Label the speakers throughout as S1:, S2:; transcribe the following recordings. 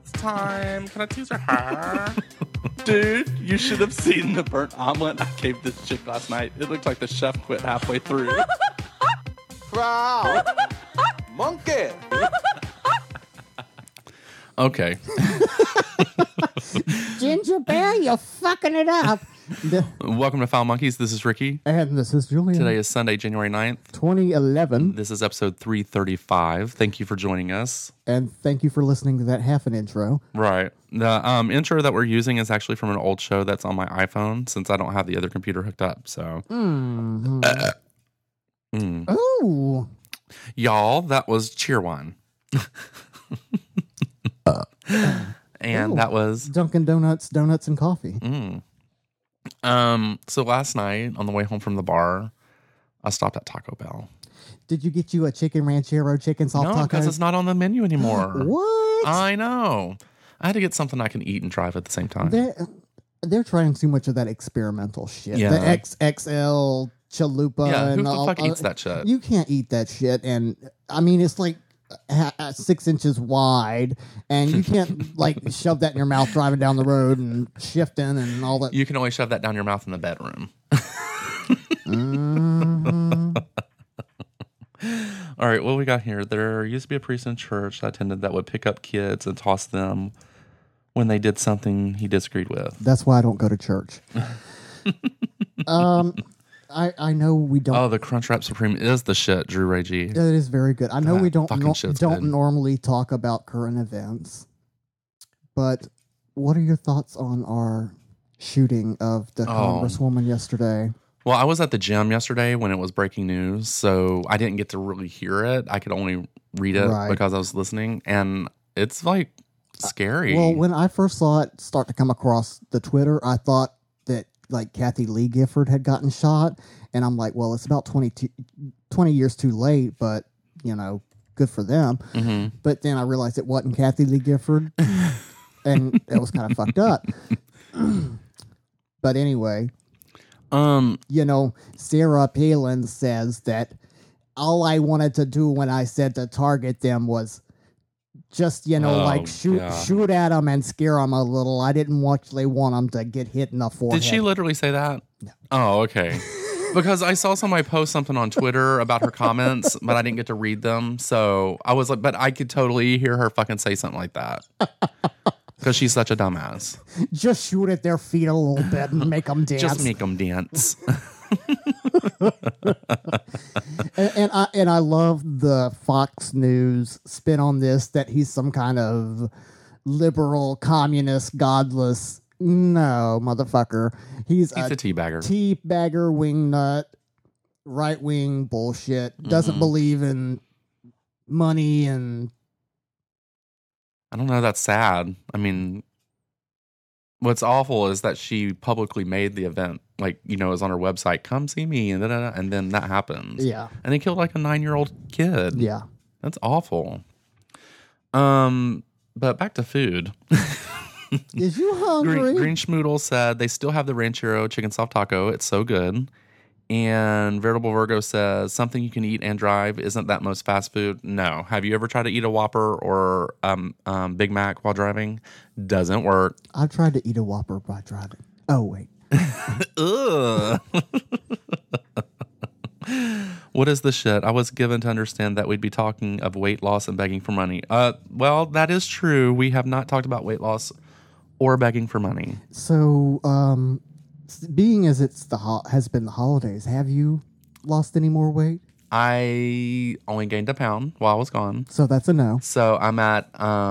S1: time. Can I tease her hair?
S2: Dude, you should have seen the burnt omelet I gave this chick last night. It looked like the chef quit halfway through.
S3: Wow. Monkey.
S1: Okay.
S4: Ginger Bear, you're fucking it up.
S1: Welcome to Foul Monkeys. This is Ricky.
S4: And this is Julian.
S1: Today is Sunday, January 9th.
S4: 2011.
S1: This is episode 335. Thank you for joining us.
S4: And thank you for listening to that half an intro.
S1: Right. The intro that we're using is actually from an old show that's on my iPhone since I don't have the other computer hooked up. So,
S4: Ooh.
S1: Y'all, that was Cheerwine. And
S4: Ooh.
S1: that was
S4: Dunkin' Donuts, donuts, and coffee.
S1: so last night on the way home from the bar, I stopped at Taco Bell.
S4: Did you get you a chicken ranchero chicken soft
S1: No,
S4: taco?
S1: because it's not on the menu anymore.
S4: What?
S1: I know. I had to get something I can eat and drive at the same time.
S4: They're trying too much of that experimental shit.
S1: Yeah.
S4: The XXL chalupa.
S1: Yeah, who
S4: and
S1: the
S4: all,
S1: fuck eats that shit?
S4: You can't eat that shit. And I mean, it's like 6 inches wide, and you can't like shove that in your mouth driving down the road and shifting and all that.
S1: You can only shove that down your mouth in the bedroom. All right, what we got here? There used to be a priest in church I attended that would pick up kids and toss them when they did something he disagreed with.
S4: That's why I don't go to church. I know we don't.
S1: Oh, the Crunchwrap Supreme is the shit, Drew Ray G.
S4: It is very good. I know we don't
S1: fucking shit's good.
S4: normally talk about current events, but what are your thoughts on our shooting of the Congresswoman yesterday?
S1: Well, I was at the gym yesterday when it was breaking news, so I didn't get to really hear it. I could only read it because I was listening, and it's like scary.
S4: Well, when I first saw it start to come across the Twitter, I thought that like Kathy Lee Gifford had gotten shot, and I'm like, well, it's about 20 years too late, but you know, good for them.
S1: Mm-hmm.
S4: But then I realized it wasn't Kathy Lee Gifford, and it was kind of fucked up. But anyway, you know, Sarah Palin says that all I wanted to do when I said to target them was just, you know, shoot at them and scare them a little. I didn't actually want them to get hit in the forehead.
S1: Did she literally say that?
S4: No.
S1: Oh, okay. Because I saw somebody post something on Twitter about her comments, but I didn't get to read them. So I was like, but I could totally hear her fucking say something like that. Because she's such a dumbass.
S4: Just shoot at their feet a little bit and make them dance.
S1: Just make them dance.
S4: and I love the Fox News spin on this, that he's some kind of liberal, communist, godless. No, motherfucker. He's a
S1: teabagger.
S4: Teabagger, wingnut, right-wing bullshit. Doesn't believe in money and...
S1: I don't know. That's sad. I mean, what's awful is that she publicly made the event. Like, you know, it was on her website, come see me, and then that happens.
S4: Yeah.
S1: And they killed like a 9-year-old kid.
S4: Yeah.
S1: That's awful. But back to food.
S4: Is you hungry?
S1: Green Schmoodle said they still have the Ranchero chicken soft taco. It's so good. And Veritable Virgo says something you can eat and drive. Isn't that most fast food? No. Have you ever tried to eat a Whopper or Big Mac while driving? Doesn't work.
S4: I've tried to eat a Whopper by driving. Oh, wait.
S1: Ugh. What is the shit? I was given to understand that we'd be talking of weight loss and begging for money. Well, that is true. We have not talked about weight loss or begging for money.
S4: So, being as has been the holidays, have you lost any more weight?
S1: I only gained a pound while I was gone.
S4: So that's a no.
S1: So I'm at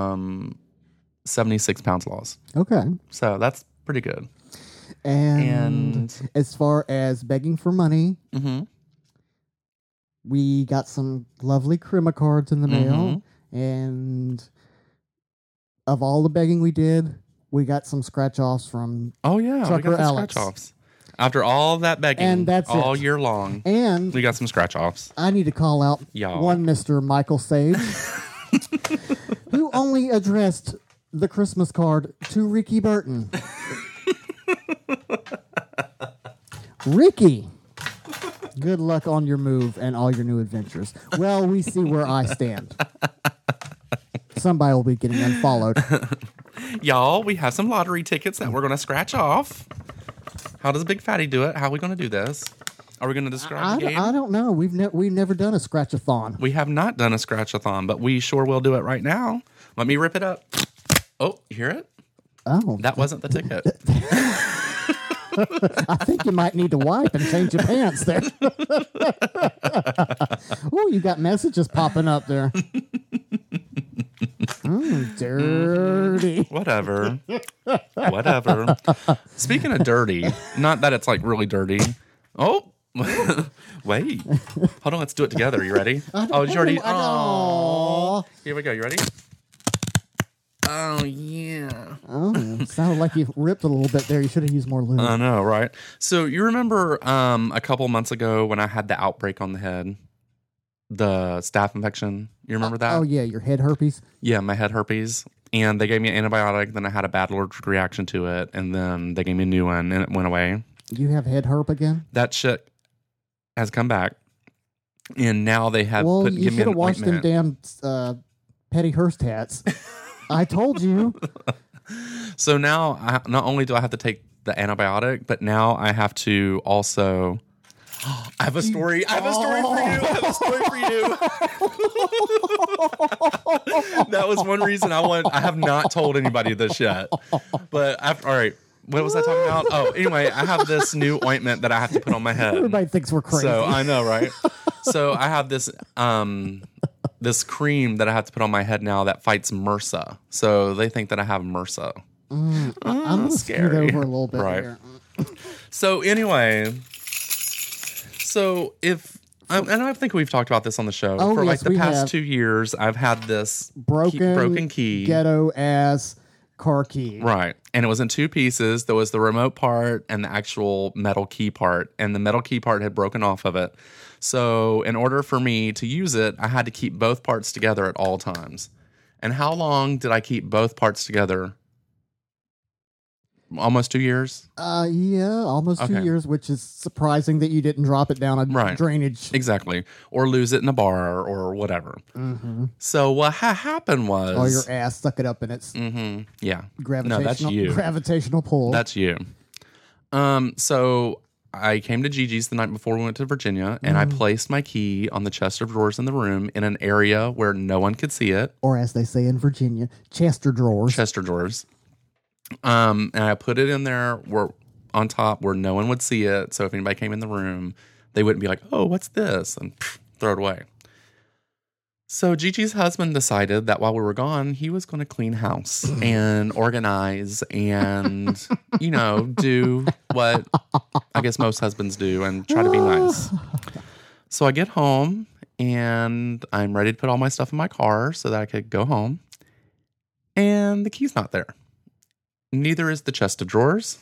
S1: 76 pounds lost.
S4: Okay.
S1: So that's pretty good.
S4: And as far as begging for money,
S1: Mm-hmm.
S4: we got some lovely Crema cards in the mail. And of all the begging we did, we got some scratch-offs from
S1: Oh, yeah.
S4: Trucker
S1: we got the
S4: Alex.
S1: scratch-offs. After all that begging
S4: And that's
S1: all
S4: it.
S1: year long,
S4: And
S1: we got some scratch-offs.
S4: I need to call out
S1: Y'all.
S4: one Mr. Michael Sage, who only addressed the Christmas card to Ricky Burton. Ricky, good luck on your move and all your new adventures. Well, we see where I stand. somebody will be getting unfollowed.
S1: Y'all, we have some lottery tickets that we're going to scratch off. How does Big Fatty do it? How are we going to do this? Are we going to describe the game?
S4: I don't know. We've never done a scratch-a-thon.
S1: We have not done a scratch-a-thon, but we sure will do it right now. Let me rip it up. Oh, you hear it?
S4: Oh.
S1: That wasn't the ticket.
S4: I think you might need to wipe and change your pants there. Oh, you got messages popping up there. Dirty.
S1: Whatever. Speaking of dirty, not that it's like really dirty. Oh, wait. Hold on, let's do it together. You ready? Oh, you already. Oh, here we go. You ready? Oh, yeah.
S4: Oh, it sounded like you ripped a little bit there. You should have used more lube.
S1: I know, right? So you remember a couple months ago when I had the outbreak on the head? The staph infection. You remember that?
S4: Oh, yeah, your head herpes?
S1: Yeah, my head herpes. And they gave me an antibiotic, then I had a bad allergic reaction to it, and then they gave me a new one, and it went away.
S4: You have head herp again?
S1: That shit has come back. And now they have
S4: you
S1: give me
S4: should
S1: an
S4: have washed them
S1: ointment.
S4: damn Petty Hearst hats. I told you.
S1: So now, not only do I have to take the antibiotic, but now I have to also... I have a story. I have a story for you. That was one reason I have not told anybody this yet. But all right. What was I talking about? Oh, anyway, I have this new ointment that I have to put on my head.
S4: Everybody thinks we're crazy.
S1: So I know, right? So I have this this cream that I have to put on my head now that fights MRSA. So they think that I have MRSA.
S4: I'm scared over a little bit
S1: right.
S4: here.
S1: So anyway, and I think we've talked about this on the show for like the past 2 years. I've had this broken key,
S4: ghetto ass car key.
S1: Right. And it was in two pieces. There was the remote part and the actual metal key part. And the metal key part had broken off of it. So in order for me to use it, I had to keep both parts together at all times. And how long did I keep both parts together? Almost 2 years?
S4: Yeah, almost 2 years, which is surprising that you didn't drop it down a drainage.
S1: Exactly. Or lose it in a bar or whatever. Mm-hmm. So what happened was...
S4: Oh, your ass stuck it up in its
S1: yeah.
S4: Gravitational,
S1: no, that's you.
S4: Gravitational pull.
S1: That's you. So I came to Gigi's the night before we went to Virginia, and I placed my key on the chest of drawers in the room in an area where no one could see it.
S4: Or as they say in Virginia, Chester drawers.
S1: Chester drawers. And I put it in there on top where no one would see it. So if anybody came in the room, they wouldn't be like, oh, what's this? And throw it away. So Gigi's husband decided that while we were gone, he was going to clean house and organize and, do what I guess most husbands do and try to be nice. So I get home and I'm ready to put all my stuff in my car so that I could go home. And the key's not there. Neither is the chest of drawers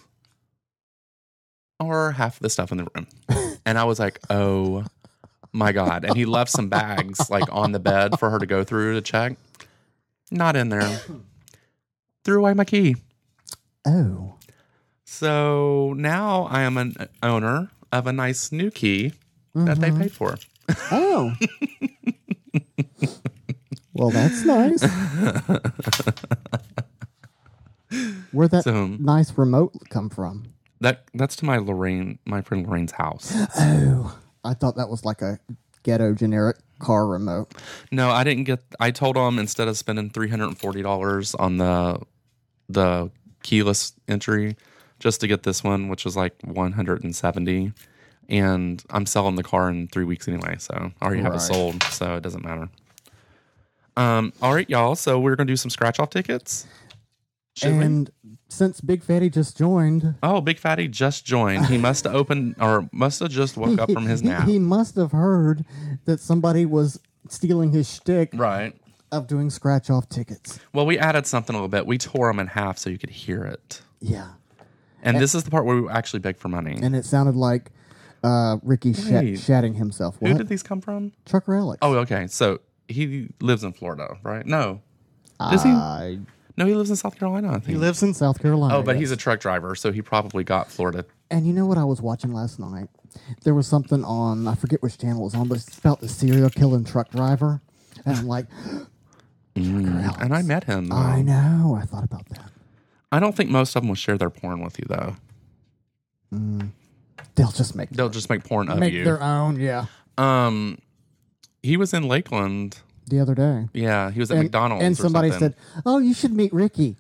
S1: or half the stuff in the room. And I was like, oh my God. And he left some bags like on the bed for her to go through to check. Not in there. Threw away my key.
S4: Oh.
S1: So now I am an owner of a nice new key that they paid for.
S4: Oh. Well, that's nice. Where'd that nice remote come from?
S1: That's to my friend Lorraine's house.
S4: Oh, I thought that was like a ghetto generic car remote.
S1: No, I didn't get. I told him instead of spending $340 on the keyless entry, just to get this one, which was like $170, and I'm selling the car in 3 weeks anyway, so I already have it sold, so it doesn't matter. All right, y'all. So we're gonna do some scratch off tickets.
S4: Since Big Fatty just joined...
S1: Oh, Big Fatty just joined. He must have just woke up from his nap.
S4: He must have heard that somebody was stealing his shtick of doing scratch-off tickets.
S1: Well, we added something a little bit. We tore them in half so you could hear it.
S4: Yeah.
S1: And this is the part where we actually begged for money.
S4: And it sounded like Ricky shatting himself. What?
S1: Who did these come from?
S4: Trucker Alex.
S1: Oh, okay. So he lives in Florida, right? No. Does he? No, he lives in South Carolina, I think.
S4: He lives in South Carolina.
S1: Oh, but he's a truck driver, so he probably got Florida.
S4: And you know what I was watching last night? There was something on, I forget which channel it was on, but it's about the serial killing truck driver. And I'm like,
S1: And I met him.
S4: I know. I thought about that.
S1: I don't think most of them will share their porn with you, though.
S4: They'll just make
S1: porn of you.
S4: Make their own, yeah.
S1: He was in Lakeland
S4: the other day.
S1: Yeah, he was at McDonald's.
S4: And somebody said, "Oh, you should meet Ricky."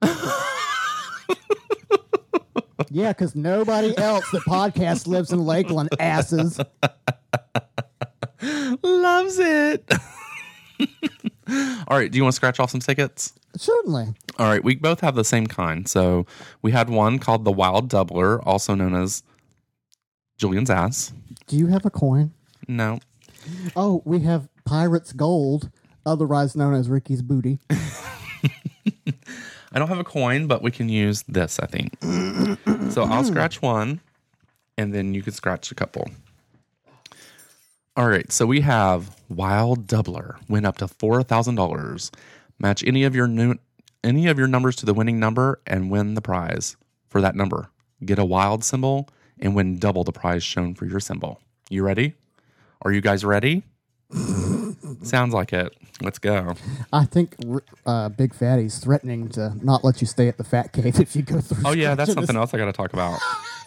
S4: Yeah, because nobody else that podcast lives in Lakeland asses
S1: loves it. All right, do you want to scratch off some tickets?
S4: Certainly.
S1: All right, we both have the same kind. So we had one called the Wild Doubler, also known as Julian's ass.
S4: Do you have a coin?
S1: No.
S4: Oh, we have Pirate's Gold, otherwise known as Ricky's Booty.
S1: I don't have a coin, but we can use this, I think. So I'll scratch one, and then you can scratch a couple. All right, so we have Wild Doubler. Win up to $4,000. Match any of your numbers to the winning number and win the prize for that number. Get a wild symbol and win double the prize shown for your symbol. You ready? Are you guys ready? Sounds like it. Let's go.
S4: I think Big Fatty's threatening to not let you stay at the Fat Cave if you go through.
S1: Oh, yeah, that's something else I got to talk about.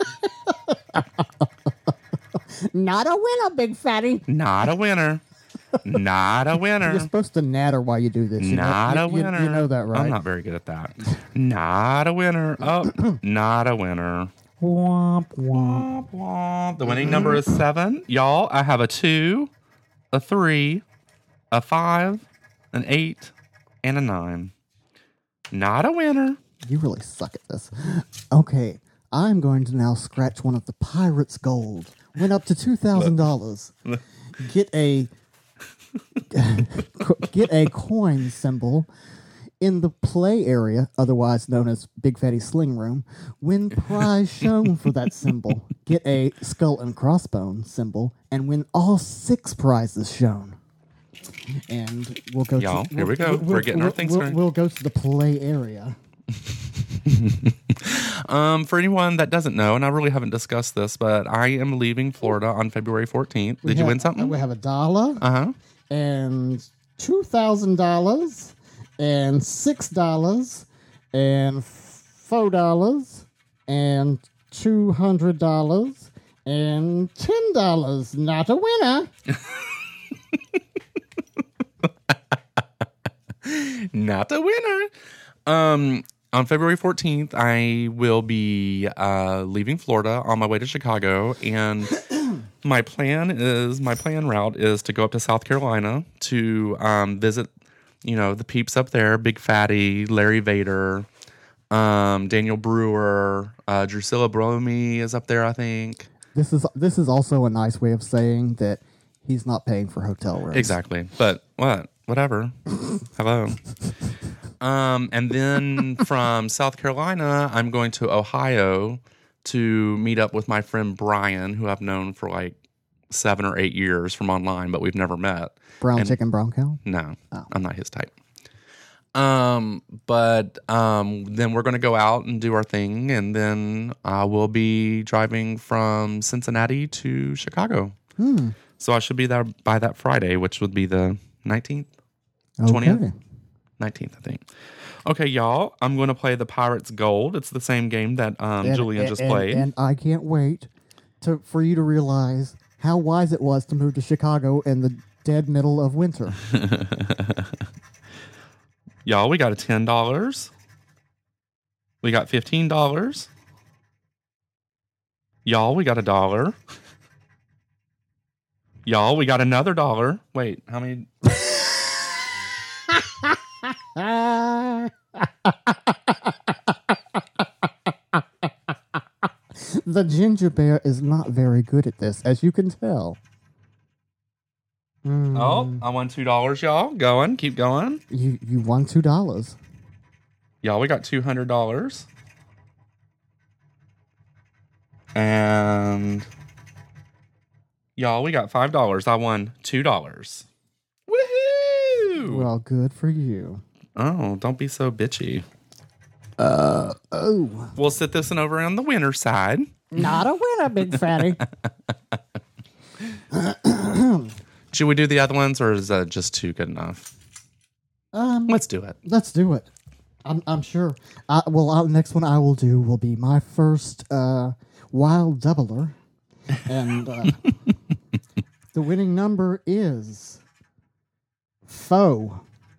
S4: Not a winner, Big Fatty.
S1: Not a winner. Not a winner.
S4: You're supposed to natter while you do this.
S1: Not a winner.
S4: You know that, right?
S1: I'm not very good at that. Not a winner. Oh, not a winner.
S4: Womp, womp.
S1: Womp, womp. The winning number is 7. Y'all, I have a 2, a 3, a 5, an 8, and a 9. Not a winner.
S4: You really suck at this. Okay, I'm going to now scratch one of the Pirate's Gold. Went up to $2,000. Get a coin symbol in the play area, otherwise known as Big Fatty Sling Room. Win prize shown for that symbol. Get a skull and crossbone symbol and win all 6 prizes shown. And we'll go.
S1: Y'all, here we go. We're getting our things started.
S4: We'll go to the play area.
S1: For anyone that doesn't know, and I really haven't discussed this, but I am leaving Florida on February 14th. Did you win something?
S4: We have $1. And $2,000 and $6 and $4 and $200 and $10. Not a winner.
S1: Not a winner. On February 14th, I will be leaving Florida on my way to Chicago, and my plan route is to go up to South Carolina to visit, the peeps up there, Big Fatty, Larry Vader, Daniel Brewer, Drusilla Bromy is up there, I think.
S4: This is also a nice way of saying that he's not paying for hotel rooms.
S1: Exactly, but whatever. Hello. And then from South Carolina, I'm going to Ohio to meet up with my friend Brian, who I've known for like 7 or 8 years from online, but we've never met.
S4: Chicken, brown cow?
S1: No, I'm not his type. But then we're going to go out and do our thing, and then we'll be driving from Cincinnati to Chicago. So I should be there by that Friday, which would be the 19th, 20th. 19th, I think. Okay, y'all, I'm going to play the Pirates Gold. It's the same game that Julian just played.
S4: And I can't wait for you to realize how wise it was to move to Chicago in the dead middle of winter.
S1: Y'all, we got a $10. We got $15. Y'all, we got $1. Y'all, we got another $1. Wait, how many...
S4: The ginger bear is not very good at this, as you can tell.
S1: Oh, I won $2, y'all. Keep going.
S4: You won $2.
S1: Y'all, we got $200. And y'all, we got $5. I won $2. Woohoo!
S4: Well, good for you.
S1: Oh, don't be so bitchy.
S4: Oh.
S1: We'll sit this one over on the winner side.
S4: Not a winner, Big Fatty.
S1: Should we do the other ones, or is that just 2 good enough? Let's do it.
S4: Let's do it. I'm sure. Next one I will do will be my first wild doubler, and the winning number is foe,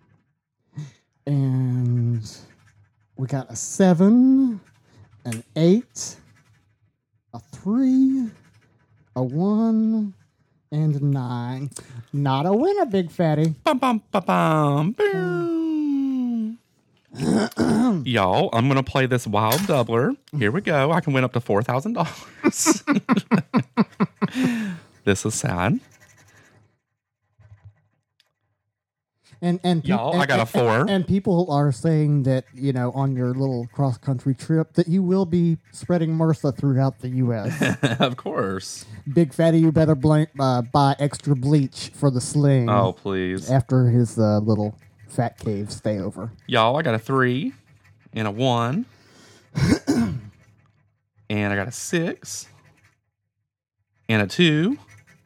S4: and we got a 7, an 8, a 3, a 1, and a 9. Not a winner, Big Fatty.
S1: Bum, bum, bum, bum. Boom. Y'all, I'm going to play this wild doubler. Here we go. I can win up to $4,000. This is sad.
S4: And
S1: y'all, I got a 4.
S4: And people are saying that, on your little cross-country trip, that you will be spreading MRSA throughout the U.S.
S1: Of course.
S4: Big Fatty, you better buy extra bleach for the sling.
S1: Oh, please.
S4: After his little fat cave stay over.
S1: Y'all, I got a 3 and a 1. And I got a 6 and a 2.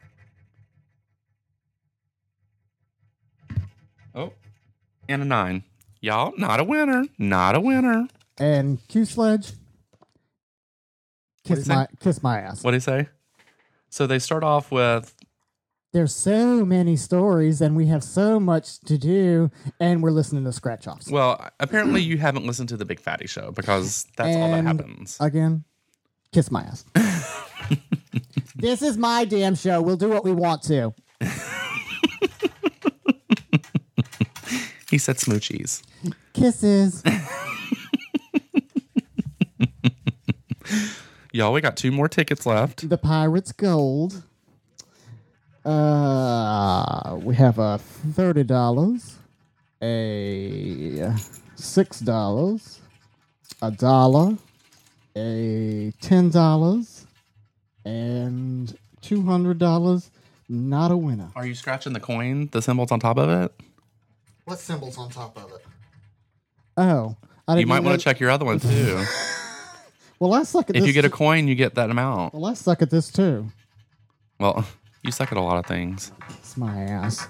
S1: Oh, and a 9. Y'all, not a winner. Not a winner.
S4: And Q Sledge, kiss my ass.
S1: What did he say? So they start off with,
S4: there's so many stories and we have so much to do, and we're listening to scratch offs.
S1: well, apparently you haven't listened to the Big Fatty Show because that's all that happens.
S4: Again, kiss my ass. This is my damn show. We'll do what we want to.
S1: He said smoochies.
S4: Kisses.
S1: Y'all, we got 2 more tickets left.
S4: The Pirates Gold. We have a $30, a $6, a $1, a $10, and $200. Not a winner.
S1: Are you scratching the coin? The symbols on top of it?
S4: What symbol's on top of it? Oh, I didn't
S1: You might
S4: know.
S1: want to check your other one too.
S4: Well, I suck at this.
S1: If you get a coin, you get that amount.
S4: Well, I suck at this too.
S1: Well, you suck at a lot of things.
S4: It's my ass.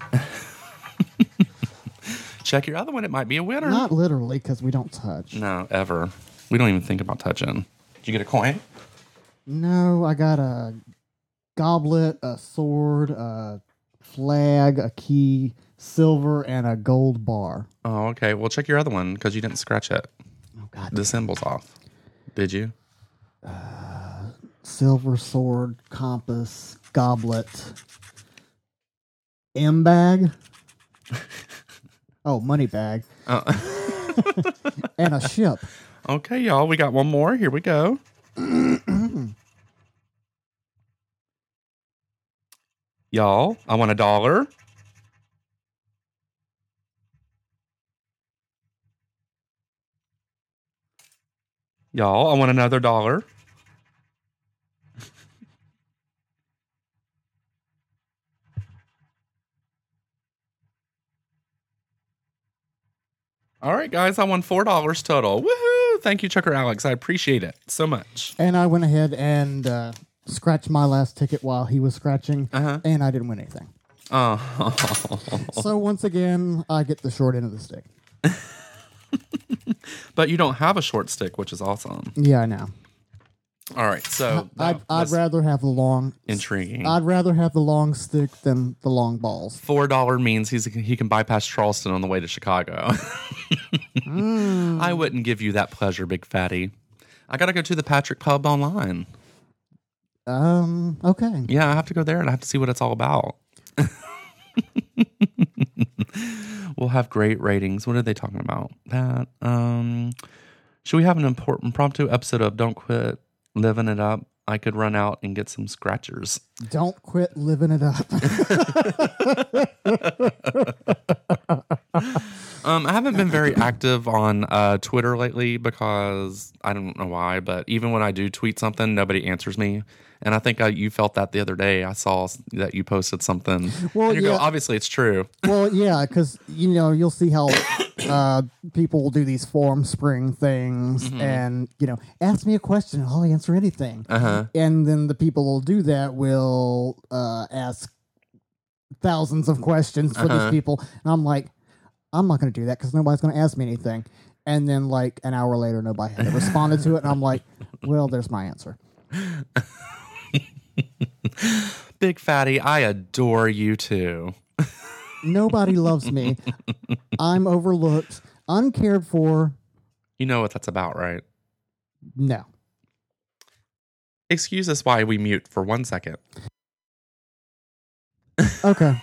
S1: Check your other one. It might be a winner.
S4: Not literally, because we don't touch.
S1: No, ever. We don't even think about touching. Did you get a coin?
S4: No, I got a goblet, a sword, a flag, a key, silver, and a gold bar.
S1: Oh, okay. Well, check your other one because you didn't scratch it.
S4: Oh, God.
S1: The symbol's off. Did you?
S4: Silver, sword, compass, goblet, M bag. Oh, money bag. And a ship.
S1: Okay, y'all. We got one more. Here we go. Y'all, I want $1. Y'all, I want another $1. All right, guys, I won $4 total. Woohoo! Thank you, Chucker Alex. I appreciate it so much.
S4: And I went ahead and scratched my last ticket while he was scratching, and I didn't win anything.
S1: Oh.
S4: So once again, I get the short end of the stick.
S1: But you don't have a short stick, which is awesome.
S4: Yeah, I know.
S1: All right, so
S4: I'd rather have the long.
S1: intriguing.
S4: I'd rather have the long stick than the long balls.
S1: $4 means he can bypass Charleston on the way to Chicago. I wouldn't give you that pleasure, Big Fatty. I got to go to the Patrick Pub online.
S4: Okay.
S1: Yeah, I have to go there and I have to see what it's all about. We'll have great ratings. What are they talking about? That should we have an impromptu episode of Don't Quit Living It Up? I could run out and get some scratchers.
S4: Don't quit living it up.
S1: I haven't been very active on Twitter lately because I don't know why, but even when I do tweet something, nobody answers me. And I think you felt that the other day. I saw that you posted something.
S4: Well,
S1: and you go, obviously it's true.
S4: Well, yeah, because, you'll see how people will do these form spring things and, ask me a question and I'll answer anything. And then the people who will do that will ask thousands of questions for these people. And I'm like, I'm not going to do that because nobody's going to ask me anything. And then like an hour later, nobody had responded to it. And I'm like, well, there's my answer.
S1: Big Fatty, I adore you too.
S4: Nobody loves me. I'm overlooked, uncared for.
S1: You know what that's about, right?
S4: No.
S1: Excuse us why we mute for 1 second.
S4: Okay.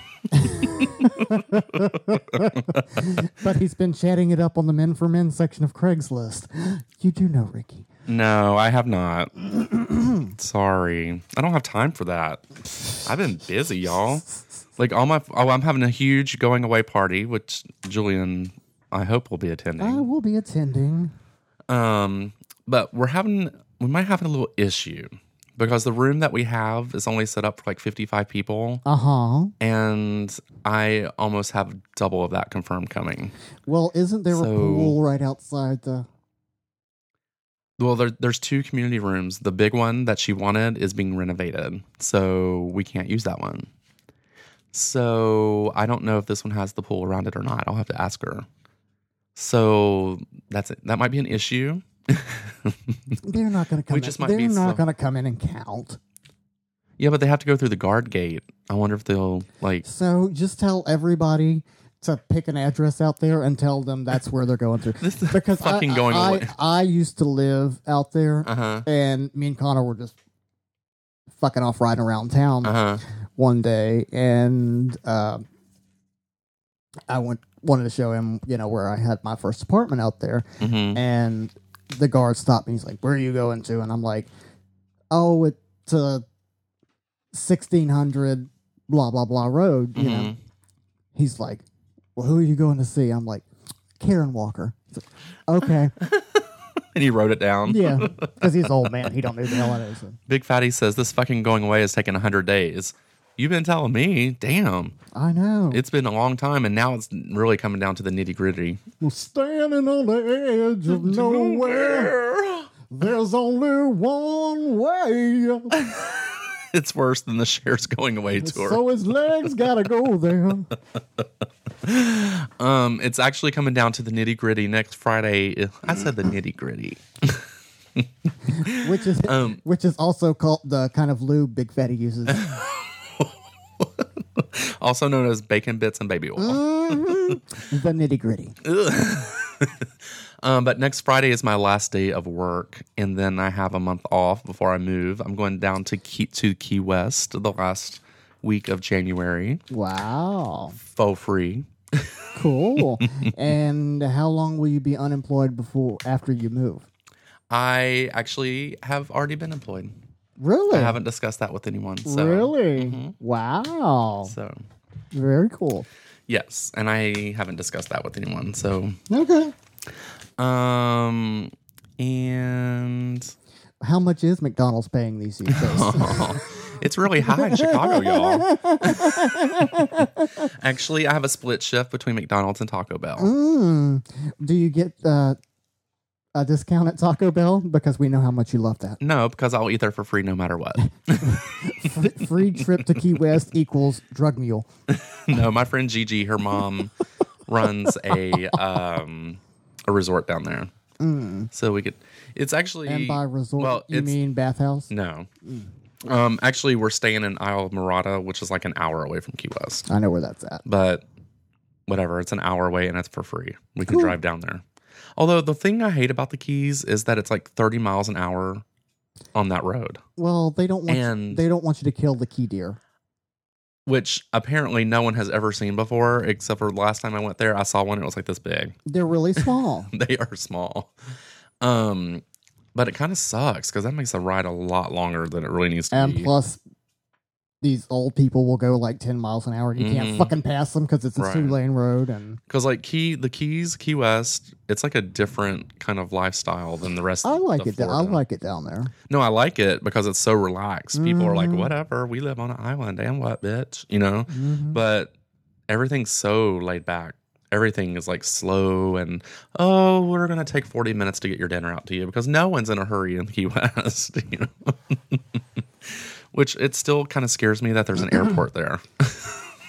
S4: But he's been chatting it up on the Men for Men section of Craigslist. You do know, Ricky.
S1: No, I have not. Sorry. I don't have time for that. I've been busy, y'all. Like I'm having a huge going away party, which Julian, I hope, will be attending.
S4: I will be attending.
S1: But we might have a little issue because the room that we have is only set up for like 55 people. And I almost have double of that confirmed coming.
S4: Well, isn't there a pool right outside the...
S1: Well, there's 2 community rooms. The big one that she wanted is being renovated, so we can't use that one. So I don't know if this one has the pool around it or not. I'll have to ask her. So that's it. That might be an issue.
S4: They're not going to come. They're not going to come in and count.
S1: Yeah, but they have to go through the guard gate. I wonder if they'll like.
S4: So just tell everybody to pick an address out there and tell them that's where they're going through.
S1: This is
S4: because
S1: fucking going away.
S4: I used to live out there, and me and Connor were just fucking off riding around town one day, and I wanted to show him, where I had my first apartment out there, and the guard stopped me. He's like, "Where are you going to?" And I'm like, "Oh, it's 1600 blah blah blah road." You know. He's like, "Well, who are you going to see?" I'm like, "Karen Walker." Like, okay.
S1: And he wrote it down.
S4: Yeah, because he's old man. He don't know the hell it is.
S1: Big Fatty says this fucking going away is taking 100 days. You've been telling me. Damn.
S4: I know.
S1: It's been a long time, and now it's really coming down to the nitty gritty.
S4: We're standing on the edge of nowhere. There's only one way.
S1: It's worse than the Cher's going away tour.
S4: So his legs gotta go there.
S1: It's actually coming down to the nitty gritty next Friday. I said the nitty gritty.
S4: which is also called the kind of lube Big Fatty uses.
S1: Also known as bacon bits and baby oil.
S4: The nitty gritty.
S1: But next Friday is my last day of work, and then I have a month off before I move. I'm going down to Key West the last week of January.
S4: Wow.
S1: For free.
S4: Cool. And how long will you be unemployed after you move?
S1: I actually have already been employed.
S4: Really?
S1: I haven't discussed that with anyone. So.
S4: Really? Wow.
S1: So.
S4: Very cool.
S1: Yes, and I haven't discussed that with anyone. So.
S4: Okay.
S1: And
S4: how much is McDonald's paying these days?
S1: It's really high in Chicago, y'all. Actually, I have a split shift between McDonald's and Taco Bell.
S4: Do you get a discount at Taco Bell? Because we know how much you love that.
S1: No, because I'll eat there for free no matter what.
S4: Free trip to Key West equals drug mule.
S1: No, my friend Gigi, her mom runs a resort down there. So we could. It's actually,
S4: and by resort, you mean bathhouse?
S1: No. Actually, we're staying in Isle of Murata, which is like an hour away from Key West.
S4: I know where that's at.
S1: But whatever, it's an hour away and it's for free. We can drive down there. Although the thing I hate about the Keys is that it's like 30 miles an hour on that road.
S4: Well, they don't want you to kill the key deer.
S1: Which apparently no one has ever seen before, except for the last time I went there, I saw one. It was like this big.
S4: They're really small.
S1: They are small. But it kind of sucks because that makes the ride a lot longer than it really needs to be.
S4: And plus, these old people will go like 10 miles an hour. You can't fucking pass them because it's a 2-lane road. And
S1: because like Key West, it's like a different kind of lifestyle than the rest.
S4: I like it down there.
S1: No, I like it because it's so relaxed. People are like, whatever, we live on an island, damn what, bitch, But everything's so laid back. Everything is like slow and, we're going to take 40 minutes to get your dinner out to you because no one's in a hurry in Key West, Which it still kind of scares me that there's an airport there.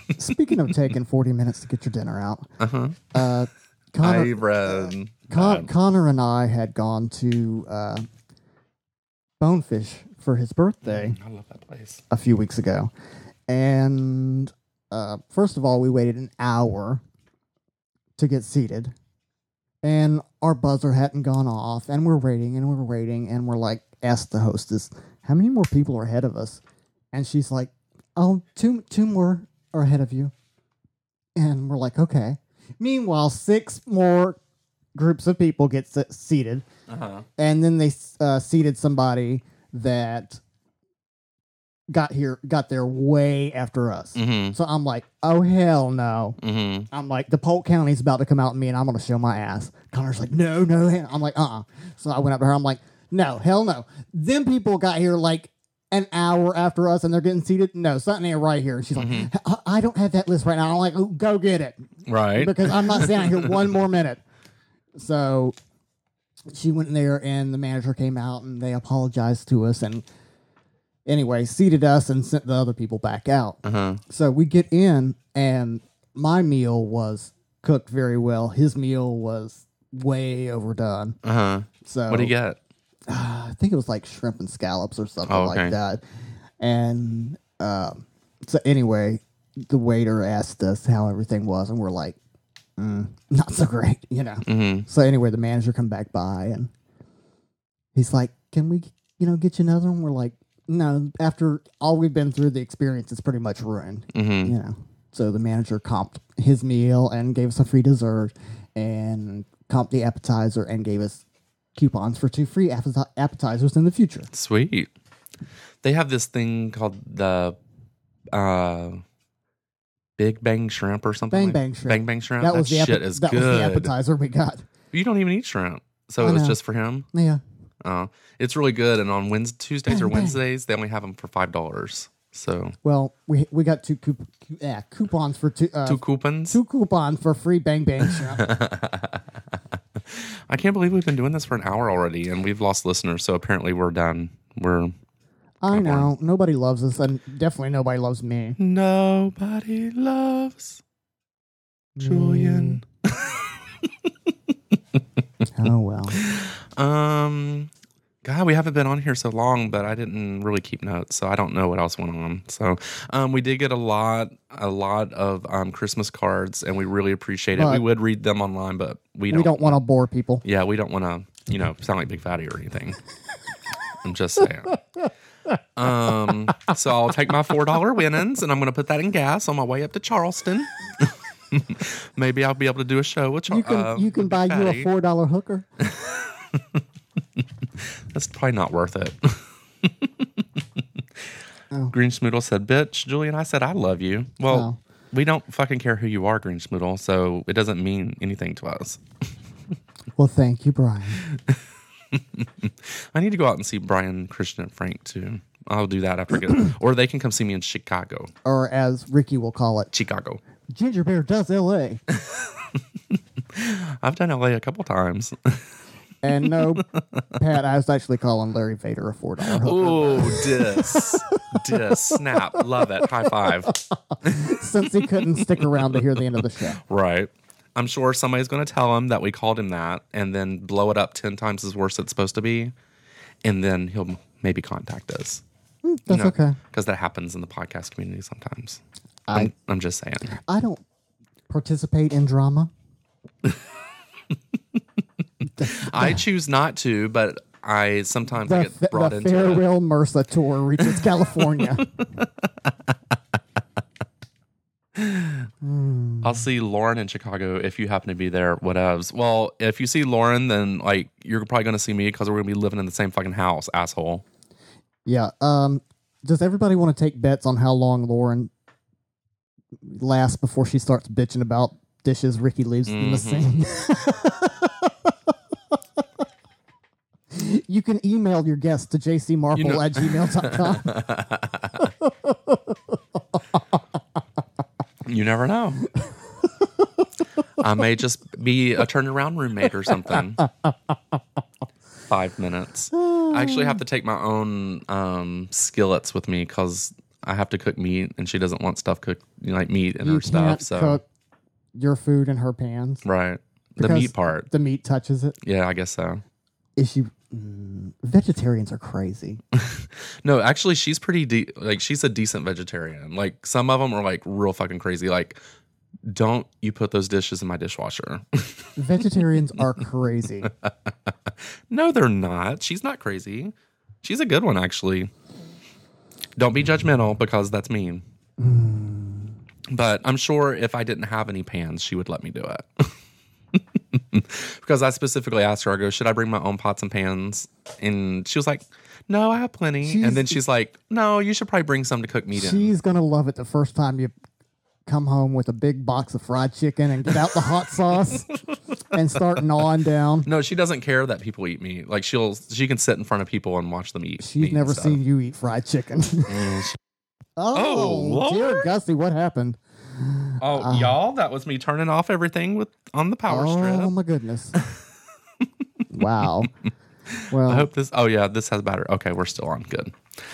S4: Speaking of taking 40 minutes to get your dinner out,
S1: I read
S4: Connor and I had gone to Bonefish for his birthday.
S1: I love that place.
S4: A few weeks ago. And first of all, we waited an hour to get seated. And our buzzer hadn't gone off. And we're waiting and we're waiting. And we're like, asked the hostess, how many more people are ahead of us? And she's like, oh, two more are ahead of you. And we're like, okay. Meanwhile, 6 more groups of people get seated. And then they seated somebody that got there way after us. So I'm like, oh, hell no. I'm like, the Polk County's about to come out at me and I'm going to show my ass. Connor's like, no. I'm like, So I went up to her. I'm like, no, hell no. Them people got here like an hour after us and they're getting seated. No, something ain't right here. And she's like, I don't have that list right now. I'm like, oh, go get it.
S1: Right.
S4: Because I'm not staying out here one more minute. So she went in there and the manager came out and they apologized to us and anyway, seated us and sent the other people back out. So we get in and my meal was cooked very well. His meal was way overdone. So
S1: what do you get?
S4: I think it was like shrimp and scallops or something like that. And so anyway, the waiter asked us how everything was, and we're like, not so great, you know. So anyway, the manager come back by, and he's like, can we, get you another one? We're like, no, after all we've been through, the experience is pretty much ruined, you know. So the manager comped his meal and gave us a free dessert and comped the appetizer and gave us coupons for 2 free appetizers in the future.
S1: Sweet. They have this thing called the Big Bang Shrimp or something.
S4: Bang Shrimp.
S1: Bang Bang Shrimp.
S4: That was the
S1: shit is
S4: that
S1: good.
S4: was the appetizer we got.
S1: You don't even eat shrimp, so it was just for him.
S4: Yeah.
S1: It's really good. And on Tuesdays or Wednesdays, they only have them for $5. So
S4: well, we got 2 coupons for 2
S1: coupons.
S4: 2 coupons for free Bang Bang Shrimp.
S1: I can't believe we've been doing this for an hour already, and we've lost listeners. So apparently, we're done.
S4: I know nobody loves us, and definitely nobody loves me.
S1: Nobody loves Julian.
S4: Oh well.
S1: God, we haven't been on here so long, but I didn't really keep notes, so I don't know what else went on. So, we did get a lot of Christmas cards, and we really appreciate it. We would read them online, but we don't
S4: want to bore people.
S1: Yeah, we don't want to, sound like Big Fatty or anything. I'm just saying. So I'll take my $4 winnings, and I'm going to put that in gas on my way up to Charleston. Maybe I'll be able to do a show with Charleston.
S4: You can buy you a $4 hooker.
S1: That's probably not worth it. Green Schmoodle said, bitch, Julian, I said I love you. Well, we don't fucking care who you are, Green Schmoodle, so it doesn't mean anything to us.
S4: Well, thank you, Brian.
S1: I need to go out and see Brian, Christian, and Frank, too. I'll do that after I get it. Or they can come see me in Chicago.
S4: Or as Ricky will call it,
S1: Chicago.
S4: Ginger Bear does L.A.
S1: I've done L.A. a couple times.
S4: And no, Pat, I was actually calling Larry Vader a $4 hooker.
S1: Oh, diss, snap, love it, high five.
S4: Since he couldn't stick around to hear the end of the show.
S1: Right. I'm sure somebody's going to tell him that we called him that and then blow it up 10 times as worse it's supposed to be. And then he'll maybe contact us.
S4: That's okay.
S1: Because that happens in the podcast community sometimes. I'm just saying.
S4: I don't participate in drama.
S1: I choose not to, but I sometimes get brought into it.
S4: The Farewell MRSA tour reaches California.
S1: I'll see Lauren in Chicago if you happen to be there, whatevs. Well, if you see Lauren, then you're probably going to see me because we're going to be living in the same fucking house, asshole.
S4: Yeah. Does everybody want to take bets on how long Lauren lasts before she starts bitching about dishes Ricky leaves in the sink? You can email your guests to jcmarple@gmail.com.
S1: You never know. I may just be a turnaround roommate or something. 5 minutes. I actually have to take my own skillets with me because I have to cook meat, and she doesn't want stuff cooked, like meat in
S4: You
S1: her stuff.
S4: can't
S1: So
S4: cook your food in her pans.
S1: right, the
S4: Because
S1: meat part.
S4: The meat touches it.
S1: Yeah, I guess so.
S4: Is she? Vegetarians are crazy.
S1: No, actually, she's pretty she's a decent vegetarian. Like some of them are like real fucking crazy. Like, don't you put those dishes in my dishwasher?
S4: Vegetarians are crazy.
S1: No, they're not. She's not crazy. She's a good one, actually. Don't be judgmental because that's mean. But I'm sure if I didn't have any pans, she would let me do it. Because I specifically asked her, I go, should I bring my own pots and pans? And she was like, no, I have plenty. And then she's like, no, you should probably bring some to cook meat in.
S4: She's going to love it the first time you come home with a big box of fried chicken and get out the hot sauce and start gnawing down.
S1: No, she doesn't care that people eat meat. Like she can sit in front of people and watch them eat.
S4: She's never seen you eat fried chicken. Oh, dear Gussie, what happened?
S1: Oh, y'all, that was me turning off everything on the power strip.
S4: Oh my goodness. Wow. Well,
S1: I hope this. Oh yeah, this has battery. Okay, we're still on. Good.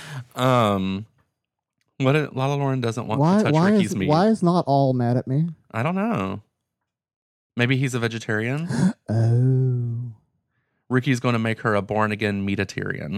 S1: What? Lala Lauren doesn't want to touch Ricky's meat.
S4: Why is not all mad at me?
S1: I don't know. Maybe he's a vegetarian.
S4: Oh.
S1: Ricky's going to make her a born-again meatatarian.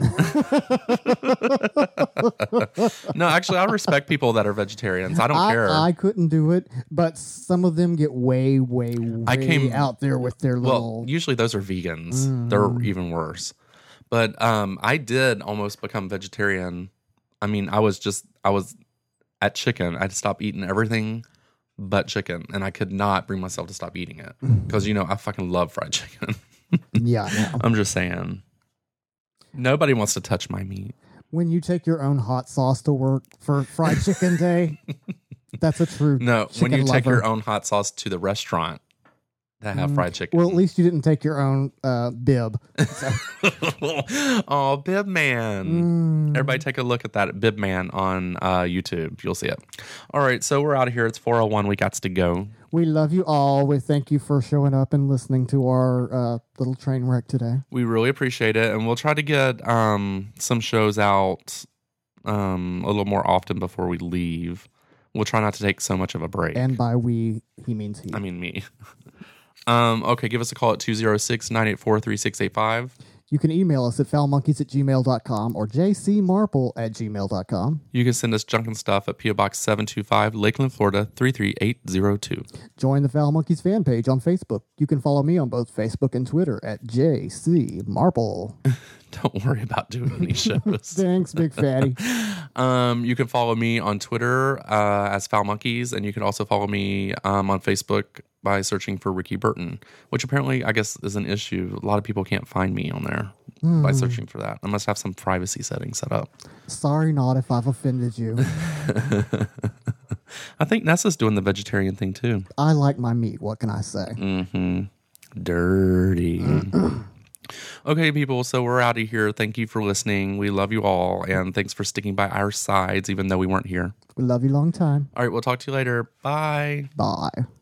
S1: No, actually, I respect people that are vegetarians. I don't care.
S4: I couldn't do it, but some of them get way out there with their little...
S1: Well, usually those are vegans. They're even worse. But I did almost become vegetarian. I mean, I was at chicken. I had to stop eating everything but chicken, and I could not bring myself to stop eating it. Because, I fucking love fried chicken.
S4: Yeah, I know.
S1: I'm just saying. Nobody wants to touch my meat.
S4: When you take your own hot sauce to work for fried chicken day, that's a true
S1: No, when you
S4: lover.
S1: take your own hot sauce to the restaurant that have fried chicken.
S4: Well, at least you didn't take your own bib. So.
S1: Oh, Bib Man. Everybody take a look at that Bib Man on YouTube. You'll see it. All right, so we're out of here. It's 4:01. We got to go.
S4: We love you all. We thank you for showing up and listening to our little train wreck today.
S1: We really appreciate it, and we'll try to get some shows out a little more often before we leave. We'll try not to take so much of a break.
S4: And by we, he means he.
S1: I mean me. Okay, give us a call at 206-984-3685.
S4: You can email us at foulmonkeys@gmail.com or jcmarple@gmail.com.
S1: You can send us junk and stuff at P.O. Box 725, Lakeland, Florida 33802.
S4: Join the Foul Monkeys fan page on Facebook. You can follow me on both Facebook and Twitter at jcmarple.
S1: Don't worry about doing any shows.
S4: Thanks, big fatty.
S1: You can follow me on Twitter as Foul Monkeys, and you can also follow me on Facebook by searching for Ricky Burton, which apparently I guess is an issue. A lot of people can't find me on there by searching for that. I must have some privacy settings set up.
S4: Sorry, not if I've offended you.
S1: I think Nessa's doing the vegetarian thing too.
S4: I like my meat. What can I say?
S1: Dirty. Okay, people, so we're out of here. Thank you for listening. We love you all, and thanks for sticking by our sides, even though we weren't here.
S4: We love you long time.
S1: All right, we'll talk to you later. Bye.
S4: Bye.